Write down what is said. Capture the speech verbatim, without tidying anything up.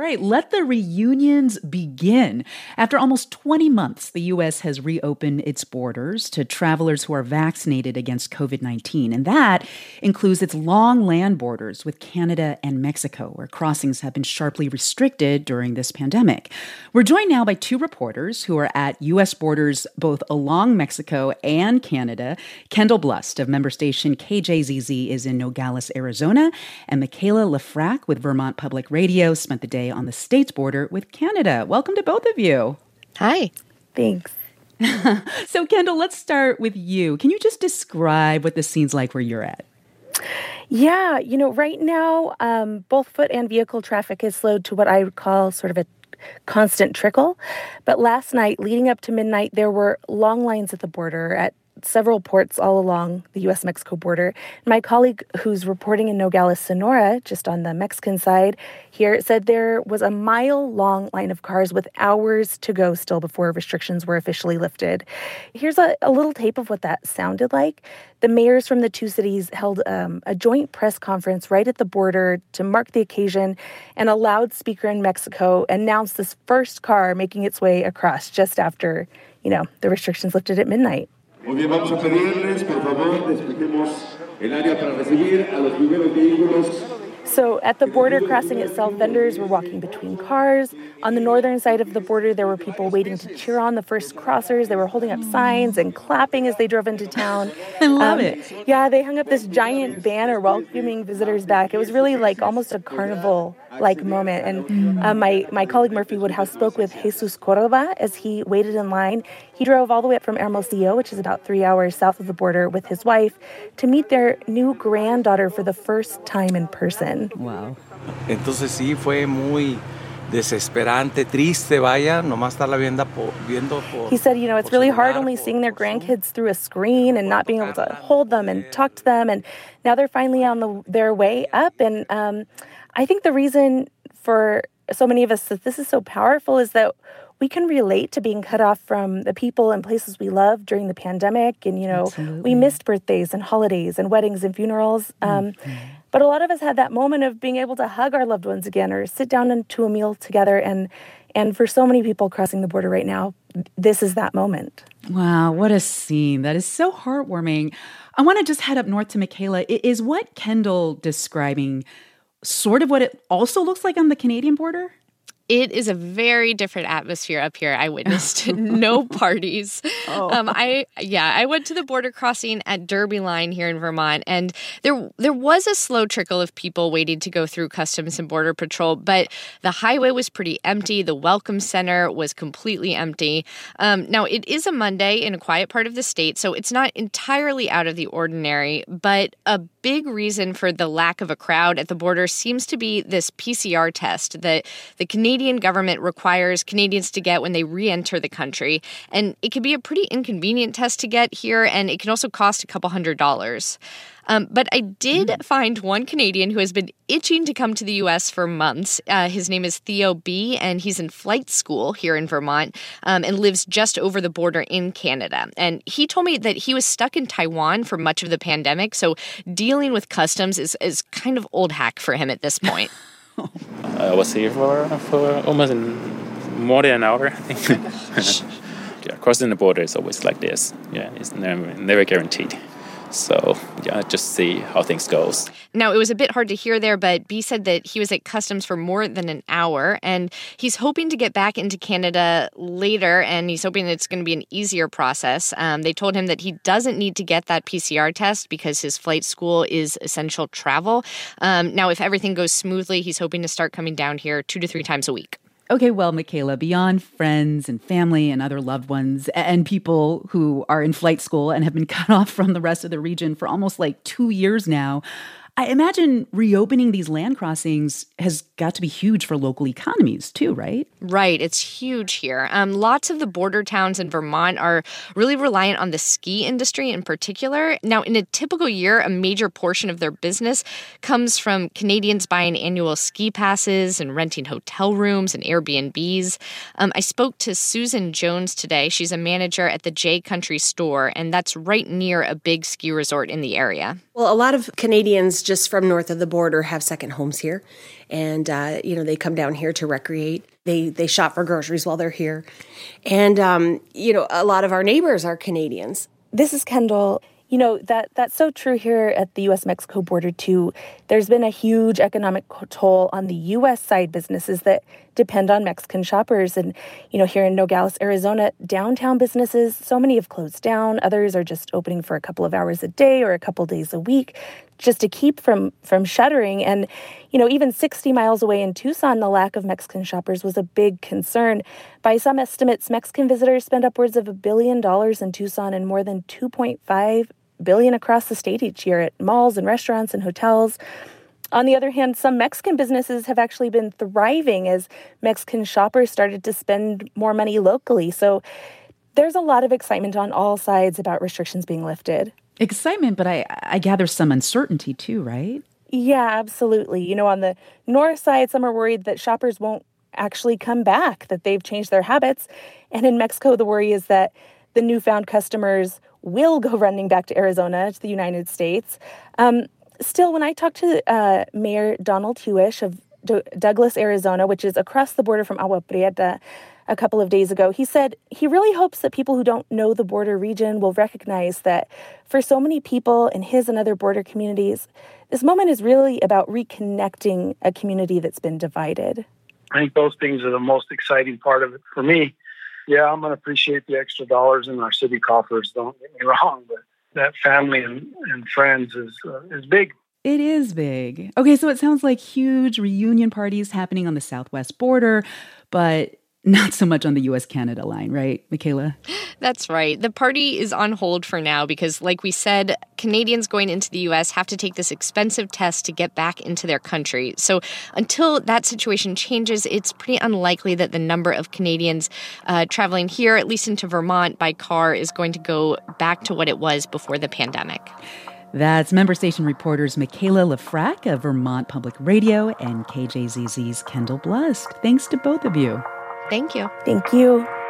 right, let the reunions begin. After almost twenty months, the U S has reopened its borders to travelers who are vaccinated against covid nineteen. And that includes its long land borders with Canada and Mexico, where crossings have been sharply restricted during this pandemic. We're joined now by two reporters who are at U S borders both along Mexico and Canada. Kendall Blust of member station K J Z Z is in Nogales, Arizona, and Michaela Lefrak with Vermont Public Radio spent the day on the state's border with Canada. Welcome to both of you. Hi. Thanks. So, Kendall, let's start with you. Can you just describe what the scene's like where you're at? Yeah, you know, right now, um, both foot and vehicle traffic is slowed to what I would call sort of a constant trickle. But last night, leading up to midnight, there were long lines at the border at several ports all along the U S Mexico border. My colleague who's reporting in Nogales, Sonora, just on the Mexican side here, said there was a mile-long line of cars with hours to go still before restrictions were officially lifted. Here's a, a little tape of what that sounded like. The mayors from the two cities held um, a joint press conference right at the border to mark the occasion, and a loudspeaker in Mexico announced this first car making its way across just after, you know, the restrictions lifted at midnight. Muy bien, vamos a pedirles, por favor, despejemos el área para recibir a los primeros vehículos. So at the border crossing itself, vendors were walking between cars. On the northern side of the border, there were people waiting to cheer on the first crossers. They were holding up signs and clapping as they drove into town. I love um, it. Yeah, they hung up this giant banner welcoming visitors back. It was really like almost a carnival-like moment. And uh, my, my colleague Murphy Woodhouse spoke with Jesus Cordova as he waited in line. He drove all the way up from Hermosillo, which is about three hours south of the border, with his wife to meet their new granddaughter for the first time in person. Wow. Entonces sí, fue muy desesperante, triste, vaya, nomás estarla viendo por, viendo por... He said, you know, it's really hard only seeing their grandkids through a screen and not being able to hold them and talk to them. And now they're finally on the, their way up. And um, I think the reason for so many of us that this is so powerful is that we can relate to being cut off from the people and places we love during the pandemic. And, you know, Absolutely. we missed birthdays and holidays and weddings and funerals. Um, mm-hmm. But a lot of us had that moment of being able to hug our loved ones again or sit down into a meal together. And and for so many people crossing the border right now, this is that moment. Wow, what a scene. That is so heartwarming. I want to just head up north to Michaela. Is what Kendall describing sort of what it also looks like on the Canadian border? It is a very different atmosphere up here. I witnessed no parties. Oh. Um, I yeah, I went to the border crossing at Derby Line here in Vermont, and there there was a slow trickle of people waiting to go through Customs and Border Patrol, but the highway was pretty empty. The Welcome Center was completely empty. Um, now, it is a Monday in a quiet part of the state, so it's not entirely out of the ordinary, but a big reason for the lack of a crowd at the border seems to be this P C R test that the Canadian Canadian government requires Canadians to get when they re-enter the country. And it can be a pretty inconvenient test to get here, and it can also cost a couple hundred dollars. Um, but I did mm. find one Canadian who has been itching to come to the U S for months. Uh, his name is Theo B., and he's in flight school here in Vermont um, and lives just over the border in Canada. And he told me that he was stuck in Taiwan for much of the pandemic, so dealing with customs is, is kind of old hack for him at this point. I was here for for almost more than an hour, I think. Yeah, crossing the border is always like this. Yeah, it's never, never guaranteed. So, yeah, just see how things goes. Now, it was a bit hard to hear there, but B said that he was at customs for more than an hour, and he's hoping to get back into Canada later, and he's hoping that it's going to be an easier process. Um, they told him that he doesn't need to get that P C R test because his flight school is essential travel. Um, now, if everything goes smoothly, he's hoping to start coming down here two to three times a week. Okay, well, Michaela, beyond friends and family and other loved ones and people who are in flight school and have been cut off from the rest of the region for almost like two years now, I imagine reopening these land crossings has got to be huge for local economies too, right? Right. It's huge here. Um, lots of the border towns in Vermont are really reliant on the ski industry in particular. Now, in a typical year, a major portion of their business comes from Canadians buying annual ski passes and renting hotel rooms and Airbnbs. Um, I spoke to Susan Jones today. She's a manager at the J Country store, and that's right near a big ski resort in the area. Well, a lot of Canadians just from north of the border have second homes here. And, uh, you know, they come down here to recreate. They they shop for groceries while they're here. And, um, you know, a lot of our neighbors are Canadians. This is Kendall. You know, that that's so true here at the U S Mexico border, too. There's been a huge economic toll on the U S side businesses that depend on Mexican shoppers. And, you know, here in Nogales, Arizona, downtown businesses, so many have closed down. Others are just opening for a couple of hours a day or a couple days a week just to keep from, from shuttering. And, you know, even sixty miles away in Tucson, the lack of Mexican shoppers was a big concern. By some estimates, Mexican visitors spend upwards of a billion dollars in Tucson and more than two point five billion across the state each year at malls and restaurants and hotels. On the other hand, some Mexican businesses have actually been thriving as Mexican shoppers started to spend more money locally. So there's a lot of excitement on all sides about restrictions being lifted. Excitement, but I, I gather some uncertainty too, right? Yeah, absolutely. You know, on the north side, some are worried that shoppers won't actually come back, that they've changed their habits. And in Mexico, the worry is that the newfound customers will go running back to Arizona, to the United States. Um, still, when I talked to uh, Mayor Donald Hewish of D- Douglas, Arizona, which is across the border from Agua Prieta, a couple of days ago, he said he really hopes that people who don't know the border region will recognize that for so many people in his and other border communities, this moment is really about reconnecting a community that's been divided. I think those things are the most exciting part of it for me. Yeah, I'm going to appreciate the extra dollars in our city coffers, don't get me wrong, but that family and, and friends is uh, is big. It is big. Okay, so it sounds like huge reunion parties happening on the southwest border, but not so much on the U S Canada line, right, Michaela? That's right. The party is on hold for now because, like we said, Canadians going into the U S have to take this expensive test to get back into their country. So until that situation changes, it's pretty unlikely that the number of Canadians uh, traveling here, at least into Vermont by car, is going to go back to what it was before the pandemic. That's member station reporters Michaela Lefrak of Vermont Public Radio and K J Z Z's Kendall Blust. Thanks to both of you. Thank you. Thank you.